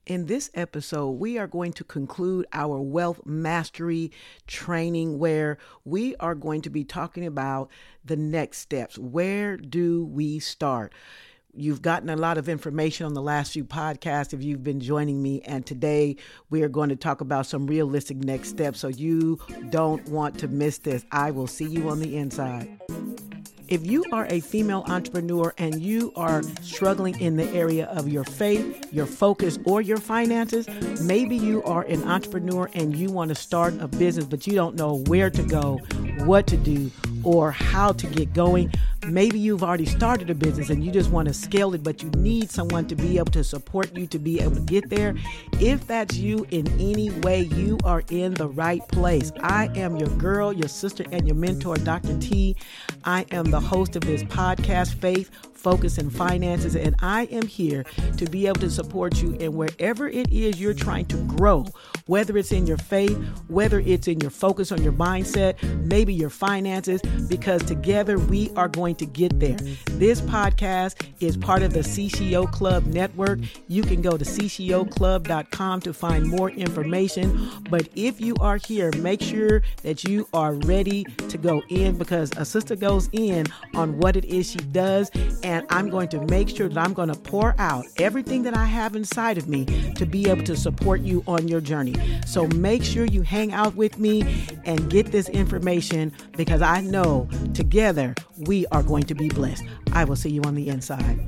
In this episode, we are going to conclude our wealth mastery training where we are going to be talking about the next steps. Where do we start? You've gotten a lot of information on the last few podcasts if you've been joining me. And today we are going to talk about some realistic next steps. So you don't want to miss this. I will see you on the inside. If you are a female entrepreneur and you are struggling in the area of your faith, your focus, or your finances, maybe you are an entrepreneur and you want to start a business, but you don't know where to go, what to do, or how to get going. Maybe you've already started a business and you just want to scale it, but you need someone to be able to support you to be able to get there. If that's you in any way, you are in the right place. I am your girl, your sister, and your mentor, Dr. T. I am the host of this podcast, Faith, Focus, and Finances, and I am here to be able to support you in wherever it is you're trying to grow, whether it's in your faith, whether it's in your focus on your mindset, maybe your finances, because together we are going to get there. This podcast is part of the CCO Club network. You can go to ccoclub.com to find more information. But if you are here, make sure that you are ready to go in, because a sister goes in on what it is she does. And I'm going to make sure that I'm going to pour out everything that I have inside of me to be able to support you on your journey. So make sure you hang out with me and get this information, because I know together we are going to be blessed. I will see you on the inside.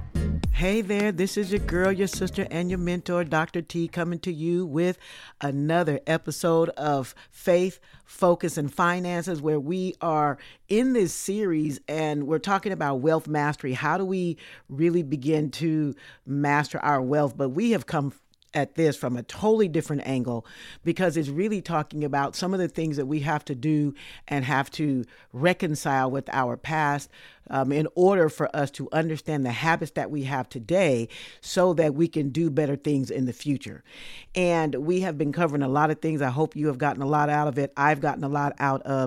Hey there, this is your girl, your sister, and your mentor, Dr. T, coming to you with another episode of Faith, Focus, and Finances, where we are in this series and we're talking about wealth mastery. How do we really begin to master our wealth? But we have come at this from a totally different angle, because it's really talking about some of the things that we have to do and have to reconcile with our past in order for us to understand the habits that we have today so that we can do better things in the future. And we have been covering a lot of things. I hope you have gotten a lot out of it. I've gotten a lot out of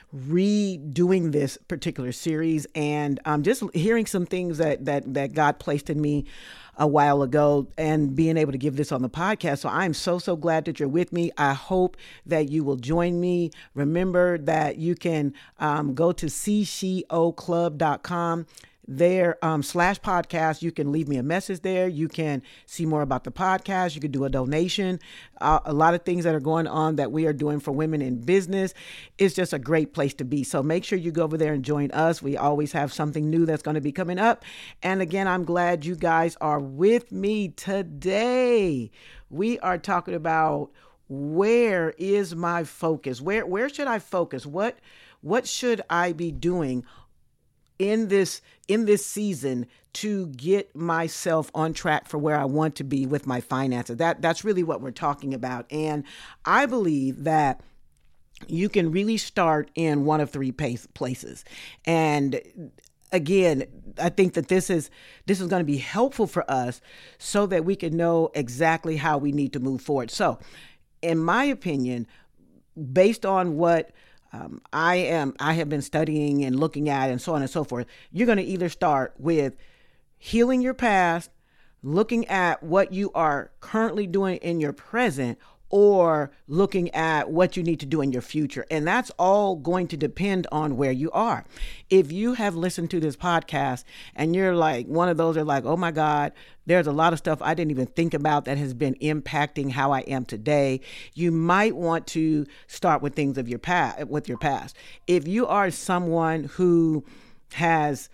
redoing this particular series, and just hearing some things that God placed in me a while ago and being able to give this on the podcast. So I'm so glad that you're with me. I hope that you will join me. Remember that you can go to ccoclub.com. There /podcast. You can leave me a message there. You can see more about the podcast. You can do a donation. A lot of things that are going on that we are doing for women in business. It's just a great place to be. So make sure you go over there and join us. We always have something new that's going to be coming up. And again, I'm glad you guys are with me today. We are talking about, where is my focus? Where should I focus? What should I be doing in this season to get myself on track for where I want to be with my finances? That's really what we're talking about. And I believe that you can really start in one of three places. And again, I think that this is going to be helpful for us so that we can know exactly how we need to move forward. So, in my opinion, based on what I have been studying and looking at and so on and so forth, you're going to either start with healing your past, looking at what you are currently doing in your present, or looking at what you need to do in your future. And that's all going to depend on where you are. If you have listened to this podcast and you're like one of those are like, oh my God, there's a lot of stuff I didn't even think about that has been impacting how I am today, you might want to start with things of your past, with your past. If you are someone who has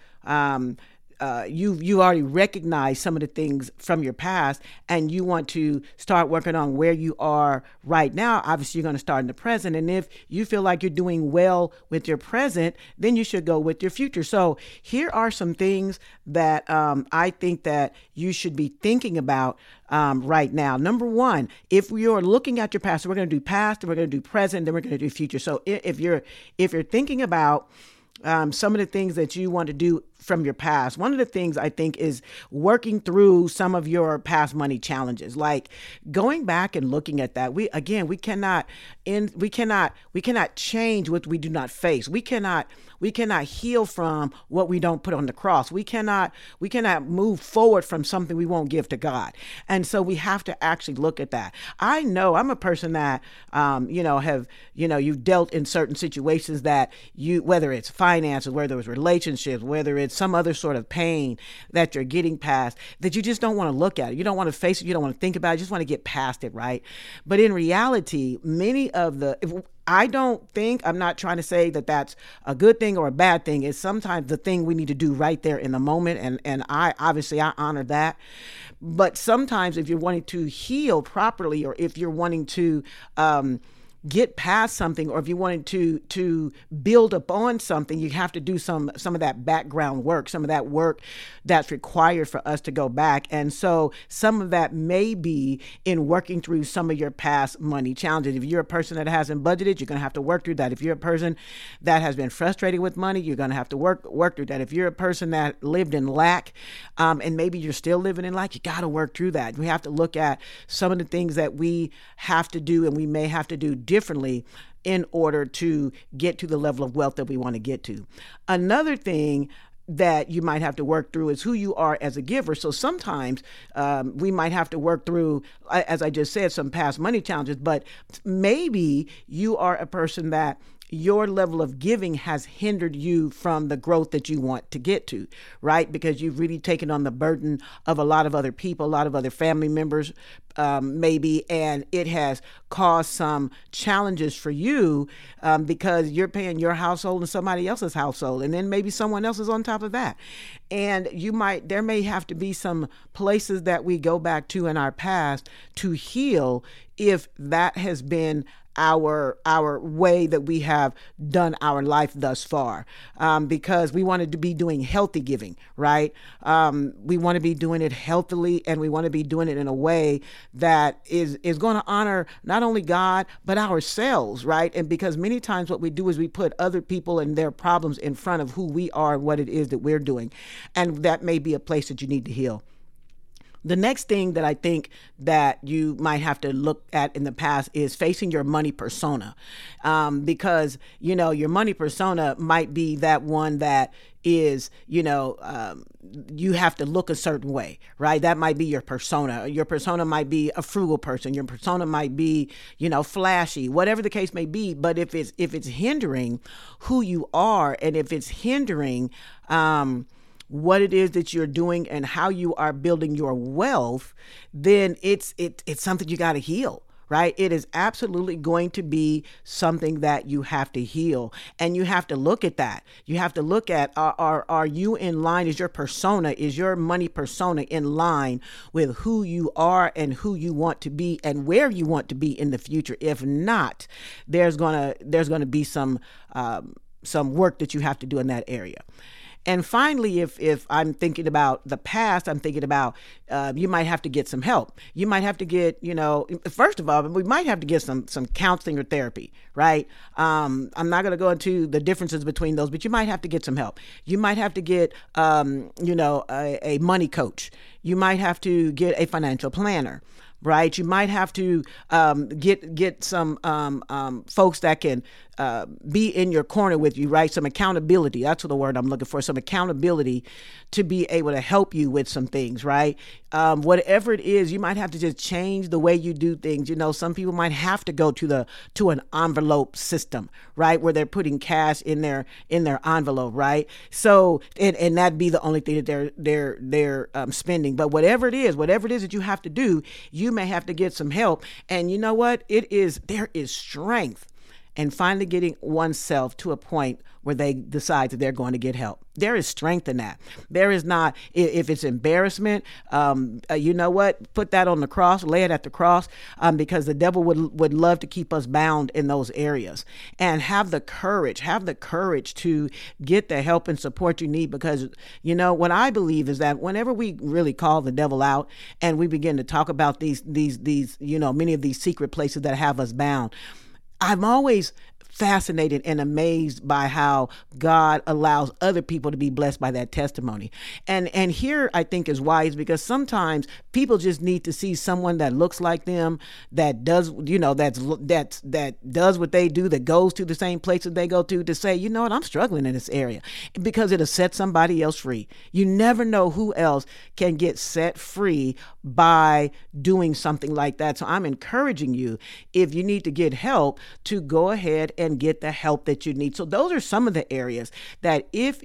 you already recognize some of the things from your past and you want to start working on where you are right now, obviously you're going to start in the present. And if you feel like you're doing well with your present, then you should go with your future. So here are some things that I think that you should be thinking about right now. Number one, if you're looking at your past, so we're going to do past, and we're going to do present, then we're going to do future. So if you're thinking about some of the things that you want to do from your past. One of the things I think is working through some of your past money challenges, like going back and looking at that. We cannot change what we do not face. We cannot heal from what we don't put on the cross. We cannot move forward from something we won't give to God. And so we have to actually look at that. I know I'm a person that, you've dealt in certain situations that whether it's finances, whether it's relationships, whether it's some other sort of pain that you're getting past, that you just don't want to look at it. You don't want to face it. You don't want to think about it. You just want to get past it, right? But in reality, I'm not trying to say that that's a good thing or a bad thing. It's sometimes the thing we need to do right there in the moment. And I honor that. But sometimes if you're wanting to heal properly, or if you're wanting to, get past something, or if you wanted to build upon something, you have to do some of that background work, some of that work that's required for us to go back. And so some of that may be in working through some of your past money challenges. If you're a person that hasn't budgeted, you're going to have to work through that. If you're a person that has been frustrated with money, you're going to have to work through that. If you're a person that lived in lack, and maybe you're still living in lack, you got to work through that. We have to look at some of the things that we have to do, and we may have to do differently in order to get to the level of wealth that we want to get to. Another thing that you might have to work through is who you are as a giver. So sometimes we might have to work through, as I just said, some past money challenges, but maybe you are a person that your level of giving has hindered you from the growth that you want to get to, right? Because you've really taken on the burden of a lot of other people, a lot of other family members, maybe, and it has caused some challenges for you because you're paying your household and somebody else's household, and then maybe someone else is on top of that. And there may have to be some places that we go back to in our past to heal if that has been our way that we have done our life thus far, because we wanted to be doing healthy giving, right? We want to be doing it healthily, and we want to be doing it in a way that is going to honor not only God, but ourselves, right? And because many times what we do is we put other people and their problems in front of who we are and what it is that we're doing. And that may be a place that you need to heal. The next thing that I think that you might have to look at in the past is facing your money persona, because, your money persona might be that one that is, you have to look a certain way, right? That might be your persona. Your persona might be a frugal person. Your persona might be, flashy, whatever the case may be. But if it's hindering who you are, and if it's hindering, what it is that you're doing and how you are building your wealth, then it's something you got to heal, right? It is absolutely going to be something that you have to heal, and you have to look at that. You have to look at, are you in line? Is your money persona in line with who you are and who you want to be and where you want to be in the future? If not, there's gonna be some work that you have to do in that area. And finally, if I'm thinking about the past, I'm thinking about you might have to get some help. You might have to get, first of all, we might have to get some counseling or therapy, right? I'm not going to go into the differences between those, but you might have to get some help. You might have to get, a money coach. You might have to get a financial planner, right? You might have to get some folks that can be in your corner with you, right? Some accountability. That's the word I'm looking for. Some accountability to be able to help you with some things, right? Whatever it is, you might have to just change the way you do things. Some people might have to go to an envelope system, right? Where they're putting cash in their envelope, right? So, and that'd be the only thing that they're spending. But whatever it is that you have to do, you may have to get some help. And you know what? There is strength and finally getting oneself to a point where they decide that they're going to get help. There is strength in that. There is not, if it's embarrassment, you know what? Put that on the cross, lay it at the cross, because the devil would love to keep us bound in those areas. And have the courage to get the help and support you need, because, what I believe is that whenever we really call the devil out and we begin to talk about these many of these secret places that have us bound, I'm always fascinated and amazed by how God allows other people to be blessed by that testimony. And here I think is wise, because sometimes people just need to see someone that looks like them, that does, that does what they do, that goes to the same places they go to say, you know what, I'm struggling in this area, because it'll set somebody else free. You never know who else can get set free by doing something like that. So I'm encouraging you, if you need to get help, to go ahead and get the help that you need. So those are some of the areas that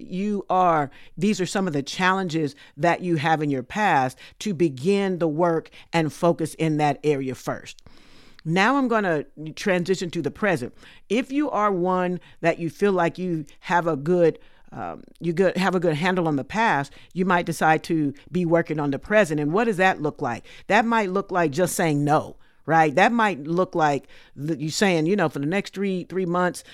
these are some of the challenges that you have in your past, to begin the work and focus in that area first. Now I'm going to transition to the present. If you are one that you feel like you have a good handle on the past, you might decide to be working on the present. And what does that look like? That might look like just saying no. Right. That might look like you saying, for the next three months,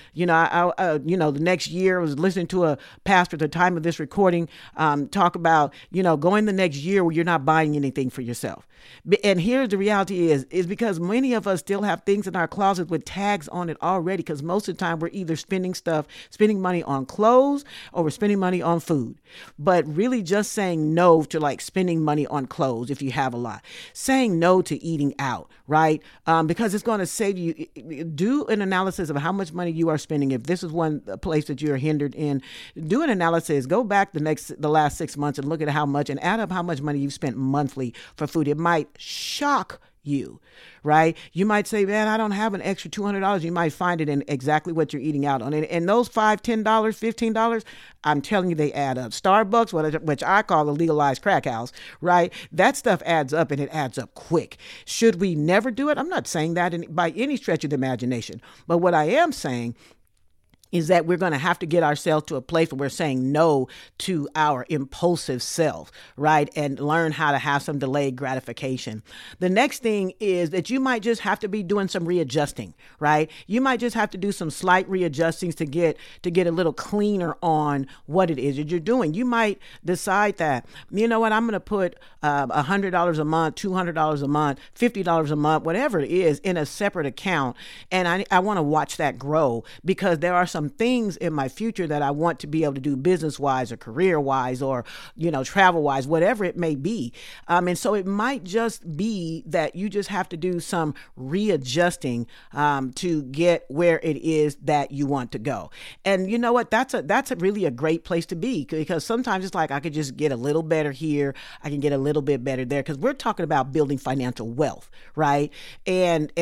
the next year. I was listening to a pastor at the time of this recording talk about, going the next year where you're not buying anything for yourself. And here's the reality is because many of us still have things in our closet with tags on it already, because most of the time we're either spending money on clothes, or we're spending money on food. But really just saying no to like spending money on clothes if you have a lot, saying no to eating out, right? Because it's going to save you. Do an analysis of how much money you are spending. If this is one place that you're hindered in, do an analysis. Go back the last 6 months and look at how much, and add up how much money you've spent monthly for food. It might shock you, right? You might say, man, I don't have an extra $200. You might find it in exactly what you're eating out on. And those $5, $10, $15, I'm telling you, they add up. Starbucks, which I call the legalized crack house, right? That stuff adds up, and it adds up quick. Should we never do it? I'm not saying that by any stretch of the imagination. But what I am saying is that we're going to have to get ourselves to a place where we're saying no to our impulsive self, right? And learn how to have some delayed gratification. The next thing is that you might just have to be doing some readjusting, right? You might just have to do some slight readjustings to get a little cleaner on what it is that you're doing. You might decide that, you know what, I'm going to put $100 a month, $200 a month, $50 a month, whatever it is, in a separate account. And I want to watch that grow, because there are some things in my future that I want to be able to do business-wise or career-wise or, travel-wise, whatever it may be. And so it might just be that you just have to do some readjusting to get where it is that you want to go. And you know what? That's really a great place to be, because sometimes it's like I could just get a little better here. I can get a little bit better there, because we're talking about building financial wealth, right? And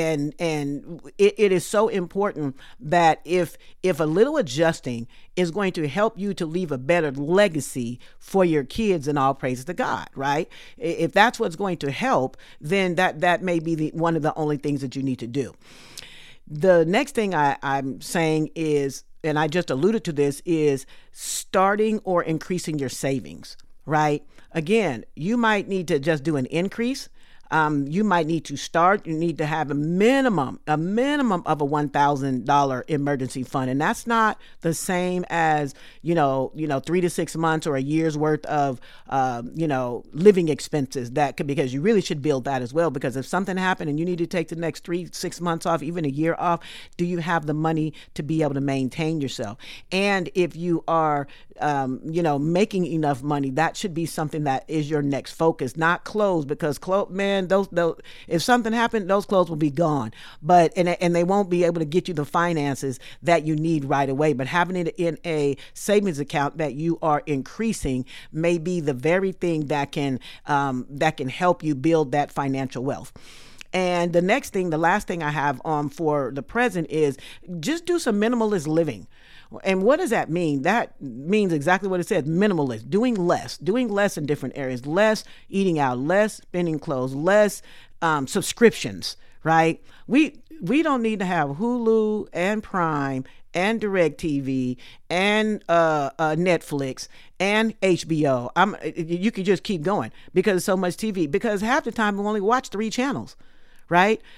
it is so important that if a little adjusting is going to help you to leave a better legacy for your kids, and all praises to God, right? If that's what's going to help, then that may be one of the only things that you need to do. The next thing I'm saying is, and I just alluded to this, is starting or increasing your savings, right? Again, you might need to just do an increase. You might need to start. You need to have a minimum of a $1,000 emergency fund. And that's not the same as, 3 to 6 months or a year's worth of, living expenses. Because you really should build that as well. Because if something happened and you need to take the next 3-6 months off, even a year off, do you have the money to be able to maintain yourself? And if you are, making enough money, that should be something that is your next focus, not clothes, because those if something happened, those clothes will be gone, and they won't be able to get you the finances that you need right away. But having it in a savings account that you are increasing may be the very thing that can help you build that financial wealth. And the last thing I have for the present is just do some minimalist living. And what does that mean? That means exactly what it says, minimalist, doing less in different areas, less eating out, less spending clothes, less subscriptions, right? We don't need to have Hulu and Prime and DirecTV and Netflix and HBO. You could just keep going because there's so much TV, because half the time we only watch 3 channels, right?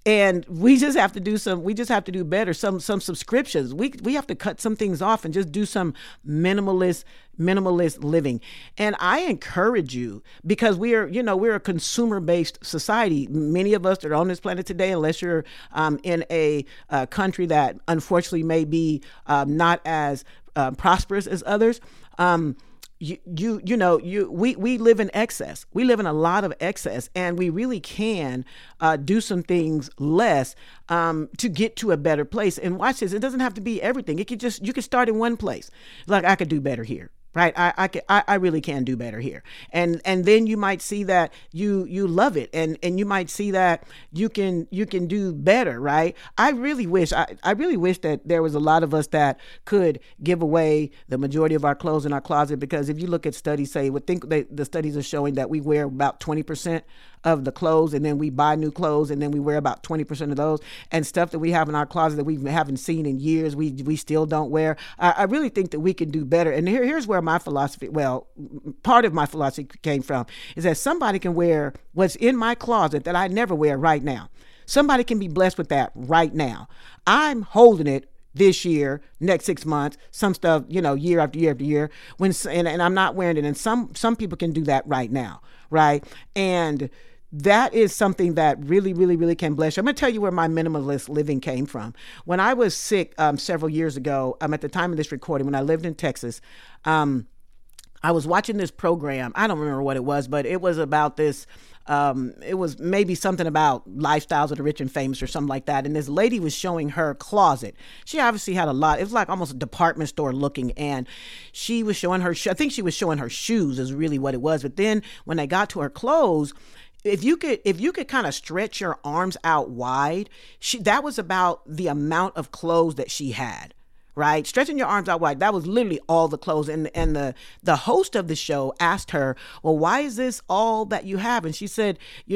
And we just have to do better. Some subscriptions. We have to cut some things off and just do some minimalist living. And I encourage you, because we're a consumer based society. Many of us that are on this planet today, unless you're in a country that unfortunately may be not as prosperous as others, we live in excess. We live in a lot of excess, and we really can do some things less to get to a better place. And watch this; it doesn't have to be everything. You could start in one place. Like, I could do better here. Right. I really can do better here. And then you might see that you love it, and you might see that you can do better. Right. I really wish that there was a lot of us that could give away the majority of our clothes in our closet, because if you look at studies, the studies are showing that we wear about 20% of the clothes, and then we buy new clothes, and then we wear about 20% of those, and stuff that we have in our closet that we haven't seen in years, we still don't wear. I really think that we can do better. And here's where my philosophy, part of my philosophy came from, is that somebody can wear what's in my closet that I never wear right now. Somebody can be blessed with that right now. I'm holding it this year, next 6 months, some stuff, year after year after year, and I'm not wearing it. And some people can do that right now. Right. And that is something that really, really, really can bless you. I'm going to tell you where my minimalist living came from. When I was sick several years ago, at the time of this recording, when I lived in Texas, I was watching this program. I don't remember what it was, but it was about this. It was maybe something about lifestyles of the rich and famous or something like that. And this lady was showing her closet. She obviously had a lot. It was like almost a department store looking. And she was showing I think she was showing her shoes is really what it was. But then when they got to her clothes, if you could kind of stretch your arms out wide, that was about the amount of clothes that she had. Right? Stretching your arms out wide. That was literally all the clothes. And the host of the show asked her, well, why is this all that you have? And she said,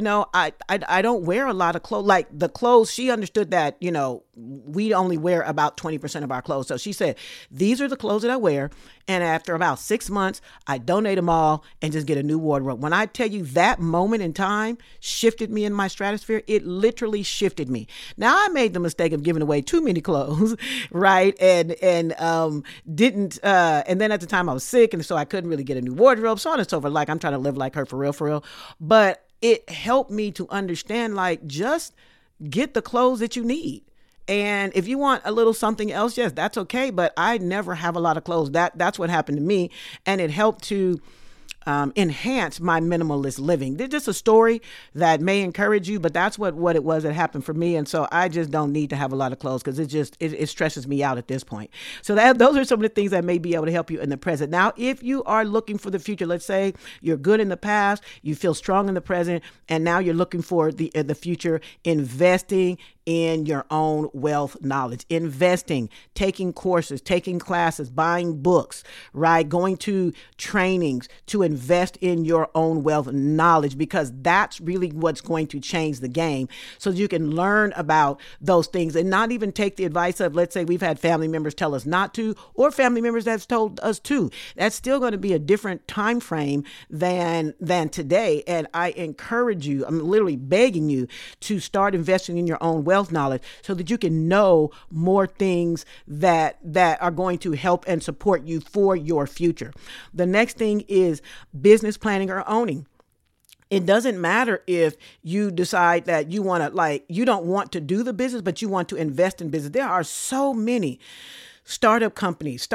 I don't wear a lot of clothes. Like, the clothes, she understood that, we only wear about 20% of our clothes. So she said, these are the clothes that I wear. And after about 6 months, I donate them all and just get a new wardrobe. When I tell you that moment in time shifted me in my stratosphere, it literally shifted me. Now, I made the mistake of giving away too many clothes, right? And didn't, and then at the time I was sick, and so I couldn't really get a new wardrobe, so on and so forth. Like, I'm trying to live like her for real. But it helped me to understand, like, just get the clothes that you need. And if you want a little something else, yes, that's okay. But I never have a lot of clothes. That's what happened to me. And it helped to enhance my minimalist living. It's just a story that may encourage you, but that's what it was that happened for me. And so I just don't need to have a lot of clothes, because it stresses me out at this point. So those are some of the things that may be able to help you in the present. Now, if you are looking for the future, let's say you're good in the past, you feel strong in the present, and now you're looking for the future, investing in your own wealth knowledge, investing, taking courses, taking classes, buying books, right? Going to trainings to invest in your own wealth knowledge, because that's really what's going to change the game, so that you can learn about those things and not even take the advice of, let's say we've had family members tell us not to, or family members that's told us to. That's still going to be a different time frame than today. And I encourage you, I'm literally begging you to start investing in your own wealth knowledge, so that you can know more things that are going to help and support you for your future. The next thing is business planning or owning. It doesn't matter if you decide that you want to, you don't want to do the business, but you want to invest in business. There are so many startup companies,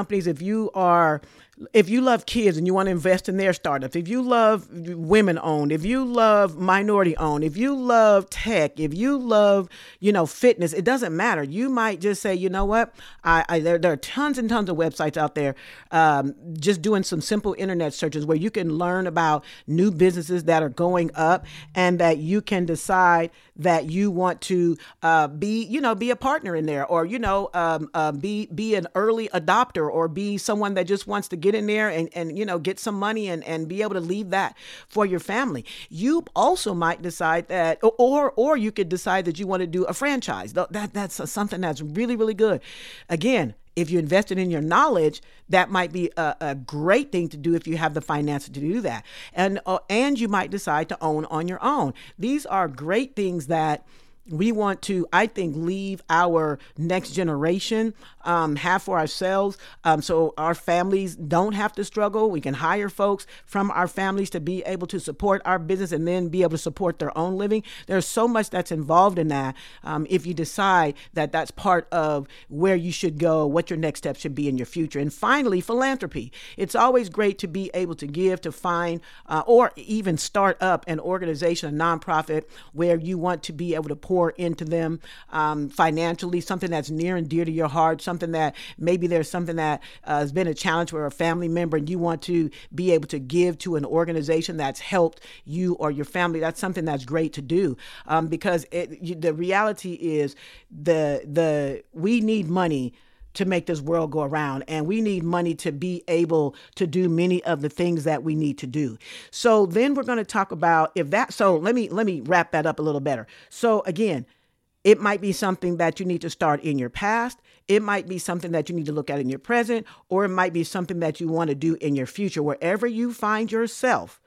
if you love kids and you want to invest in their startups, if you love women owned, if you love minority owned, if you love tech, if you love, fitness, it doesn't matter. You might just say, you know what? There are tons and tons of websites out there, just doing some simple internet searches where you can learn about new businesses that are going up, and that you can decide that you want to be a partner in there, or, be an early adopter, or be someone that just wants to get in there and get some money and be able to leave that for your family. You also might decide that, or you could decide that you want to do a franchise. That's something that's really, really good. Again, if you invested in your knowledge, that might be a great thing to do if you have the finances to do that. And you might decide to own on your own. These are great things that We want to, I think, leave our next generation, have for ourselves, so our families don't have to struggle. We can hire folks from our families to be able to support our business and then be able to support their own living. There's so much that's involved in that. If you decide that that's part of where you should go, what your next step should be in your future. And finally, philanthropy. It's always great to be able to give, to find, or even start up an organization, a nonprofit, where you want to be able to pour into them financially, something that's near and dear to your heart, something that maybe there's something that has been a challenge for a family member and you want to be able to give to an organization that's helped you or your family. That's something that's great to do, because the reality is we need money to make this world go around. And we need money to be able to do many of the things that we need to do. So then we're going to talk about so let me wrap that up a little better. So again, it might be something that you need to start in your past. It might be something that you need to look at in your present, or it might be something that you want to do in your future. Wherever you find yourself,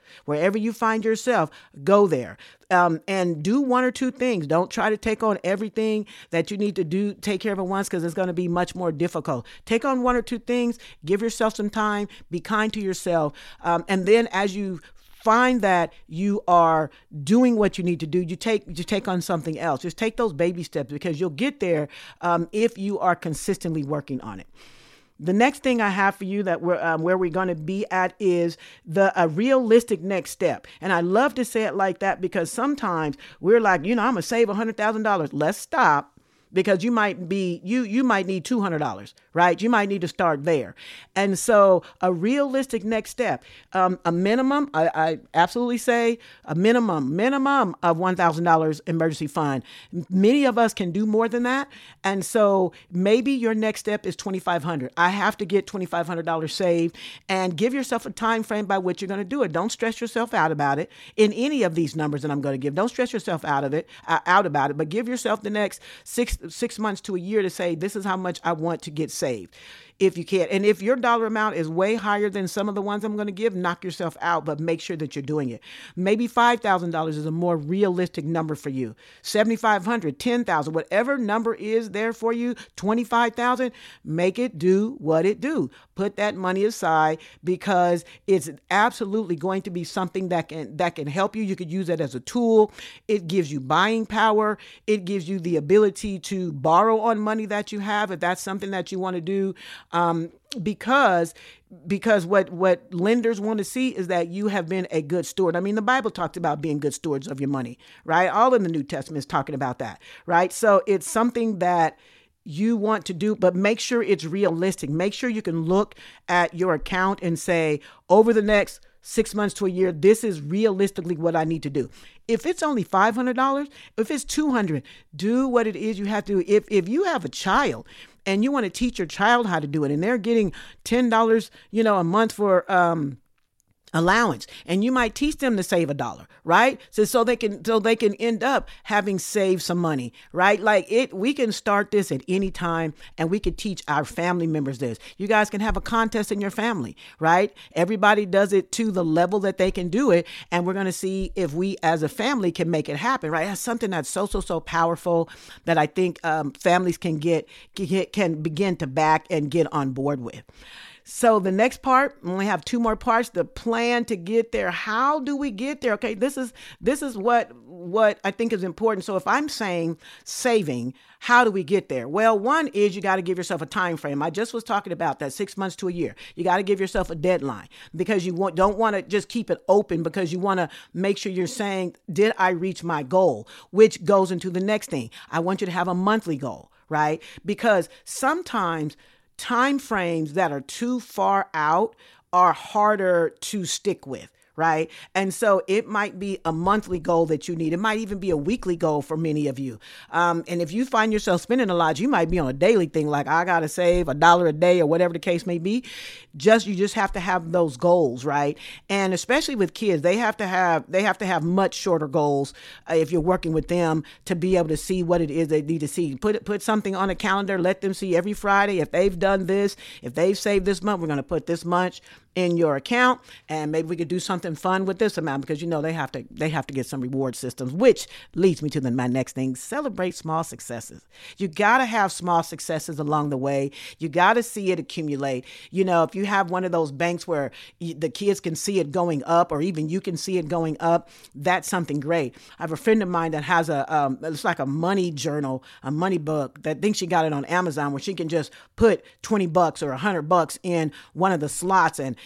go there. And do one or two things. Don't try to take on everything that you need to do, take care of it once, because it's going to be much more difficult. Take on one or two things, give yourself some time, be kind to yourself. And then as you find that you are doing what you need to do, you take on something else. Just take those baby steps, because you'll get there if you are consistently working on it. The next thing I have for you that where we're going to be at is a realistic next step. And I love to say it like that, because sometimes we're like, I'm going to save $100,000. Let's stop. Because you might need $200, right? You might need to start there. And so a realistic next step, a minimum, I absolutely say a minimum of $1,000 emergency fund. Many of us can do more than that. And so maybe your next step is $2,500. I have to get $2,500 saved, and give yourself a time frame by which you're going to do it. Don't stress yourself out about it in any of these numbers that I'm going to give. Don't stress yourself out about it, but give yourself the next 6 months to a year to say, this is how much I want to get saved. If you can. And if your dollar amount is way higher than some of the ones I'm going to give, knock yourself out, but make sure that you're doing it. Maybe $5,000 is a more realistic number for you. $7,500, $10,000, whatever number is there for you, $25,000, make it do what it do. Put that money aside, because it's absolutely going to be something that can help you. You could use it as a tool. It gives you buying power. It gives you the ability to borrow on money that you have, if that's something that you want to do. Because what lenders want to see is that you have been a good steward. I mean, the Bible talks about being good stewards of your money, right? All in the New Testament is talking about that, right? So it's something that you want to do, but make sure it's realistic. Make sure you can look at your account and say, over the next 6 months to a year, this is realistically what I need to do. If it's only $500, if it's $200, do what it is you have to do. If you have a child and you want to teach your child how to do it, and they're getting $10, a month for allowance, and you might teach them to save $1, right? So they can end up having saved some money, right? We can start this at any time, and we could teach our family members this. You guys can have a contest in your family, right? Everybody does it to the level that they can do it, and we're going to see if we as a family can make it happen, right? That's something that's so powerful that I think families can begin to back and get on board with. So the next part, we only have 2 more parts, the plan to get there. How do we get there? Okay, this is what I think is important. So if I'm saying saving, how do we get there? Well, one is you got to give yourself a time frame. I just was talking about that, 6 months to a year. You got to give yourself a deadline, because you don't want to just keep it open, because you want to make sure you're saying, did I reach my goal? Which goes into the next thing. I want you to have a monthly goal, right? Because sometimes time frames that are too far out are harder to stick with, right? And so it might be a monthly goal that you need. It might even be a weekly goal for many of you. And if you find yourself spending a lot, you might be on a daily thing, like I got to save $1 a day or whatever the case may be. You just have to have those goals, right? And especially with kids, they have to have much shorter goals if you're working with them, to be able to see what it is they need to see. Put something on a calendar, let them see every Friday, if they've done this, if they've saved this month, we're going to put this much in your account, and maybe we could do something fun with this amount, because they have to get some reward systems, which leads me to my next thing. Celebrate small successes. You got to have small successes along the way. You got to see it accumulate. If you have one of those banks where the kids can see it going up, or even you can see it going up, that's something great. I have a friend of mine that has it's like a money journal, a money book, that thinks she got it on Amazon, where she can just put $20 or $100 in one of the slots, and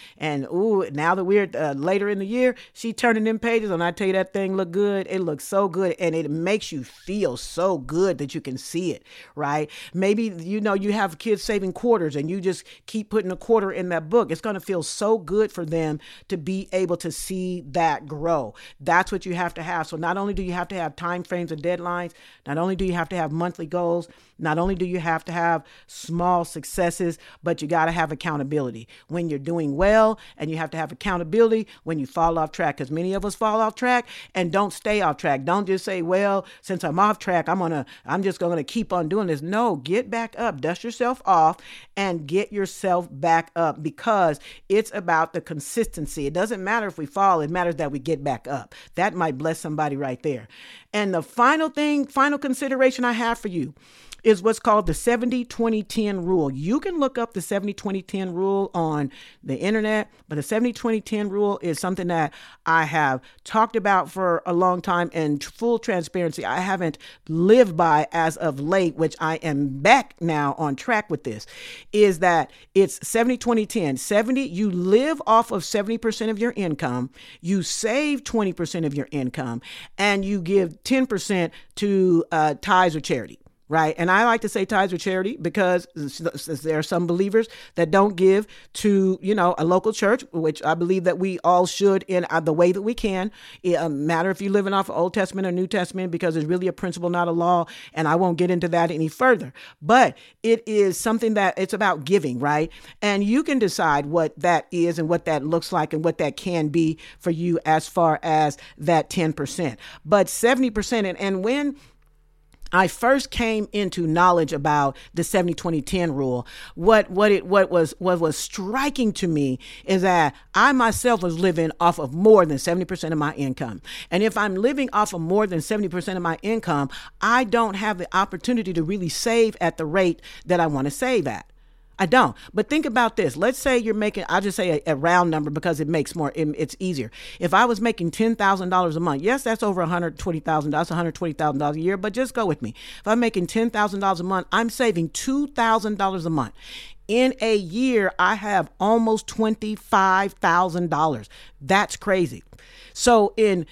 now that we're later in the year, she turning them pages, and I tell you, that thing look good. It looks so good, and it makes you feel so good that you can see it, right? Maybe you have kids saving quarters, and you just keep putting a quarter in that book. It's going to feel so good for them to be able to see that grow. That's what you have to have. So not only do you have to have time frames and deadlines, not only do you have to have monthly goals, not only do you have to have small successes, but you got to have accountability when you're doing well, and you have to have accountability when you fall off track, because many of us fall off track and don't stay off track. Don't just say, well, since I'm off track, I'm just going to keep on doing this. No, get back up, dust yourself off, and get yourself back up, because it's about the consistency. It doesn't matter if we fall. It matters that we get back up. That might bless somebody right there. And the final consideration I have for you is what's called the 70-20-10 rule. You can look up the 70-20-10 rule on the internet, but the 70-20-10 rule is something that I have talked about for a long time, and full transparency, I haven't lived by as of late, which I am back now on track with this, is that it's 70-20-10. 70, you live off of 70% of your income, you save 20% of your income, and you give 10% to tithes or charity. Right. And I like to say tithes or charity, because there are some believers that don't give to, a local church, which I believe that we all should in the way that we can. It doesn't matter if you're living off of Old Testament or New Testament, because it's really a principle, not a law. And I won't get into that any further. But it is something that it's about giving. Right. And you can decide what that is and what that looks like and what that can be for you as far as that 10%. But 70%. And when I first came into knowledge about the 70-20-10 rule, what was striking to me is that I myself was living off of more than 70% of my income. And if I'm living off of more than 70% of my income, I don't have the opportunity to really save at the rate that I want to save at. I don't. But think about this. Let's say you're making, I'll just say a round number because it makes it's easier. If I was making $10,000 a month, yes, that's over $120,000. That's $120,000 a year, but just go with me. If I'm making $10,000 a month, I'm saving $2,000 a month. In a year, I have almost $25,000. That's crazy. So in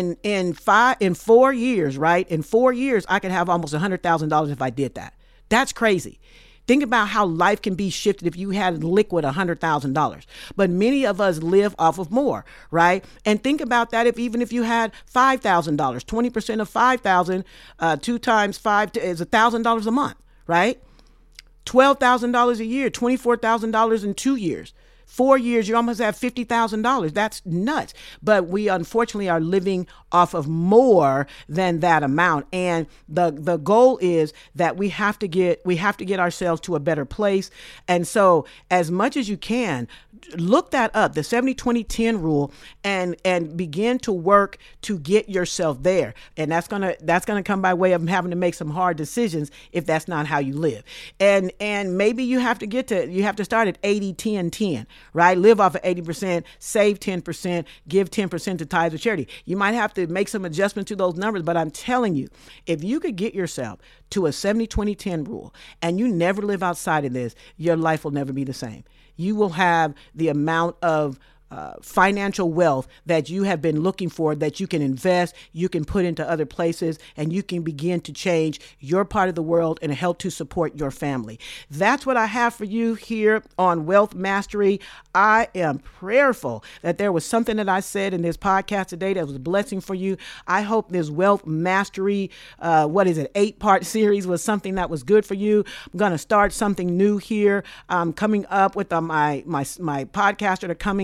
4 years, right? In 4 years, I could have almost $100,000 if I did that. That's crazy. Think about how life can be shifted if you had liquid $100,000. But many of us live off of more, right? And think about that even if you had $5,000, 20% of $5,000, 2 times 5 is $1,000 a month, right? $12,000 a year, $24,000 in 2 years. 4 years, you almost have $50,000. That's nuts. But we unfortunately are living off of more than that amount. And the goal is that we have to get ourselves to a better place. And so as much as you can, look that up, the 70-20-10 rule, and begin to work to get yourself there. And that's gonna come by way of having to make some hard decisions if that's not how you live. And maybe you have to start at 80-10-10, right? Live off of 80%, save 10%, give 10% to tithes or charity. You might have to make some adjustment to those numbers, but I'm telling you, if you could get yourself to a 70-20-10 rule and you never live outside of this, your life will never be the same. You will have the amount of financial wealth that you have been looking for, that you can invest, you can put into other places, and you can begin to change your part of the world and help to support your family. That's what I have for you here on Wealth Mastery. I am prayerful that there was something that I said in this podcast today that was a blessing for you. I hope this Wealth Mastery, 8-part series was something that was good for you. I'm going to start something new here. I'm coming up with my podcasts that are coming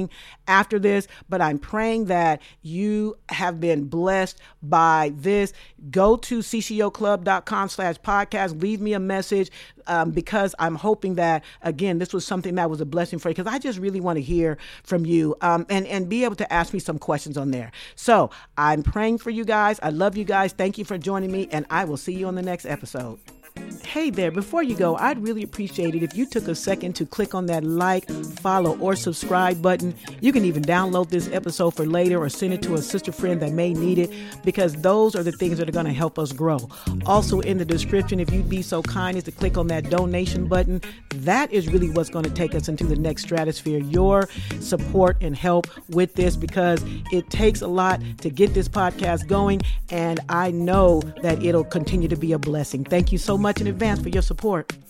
after this, but I'm praying that you have been blessed by this. Go to ccoclub.com/podcast. Leave me a message because I'm hoping that, again, this was something that was a blessing for you, because I just really want to hear from you and be able to ask me some questions on there. So I'm praying for you guys. I love you guys. Thank you for joining me, and I will see you on the next episode. Hey there, before you go, I'd really appreciate it if you took a second to click on that like, follow, or subscribe button. You can even download this episode for later or send it to a sister friend that may need it, because those are the things that are going to help us grow. Also in the description, if you'd be so kind as to click on that donation button, that is really what's going to take us into the next stratosphere. Your support and help with this, because it takes a lot to get this podcast going, and I know that it'll continue to be a blessing. Thank you so much in advance for your support.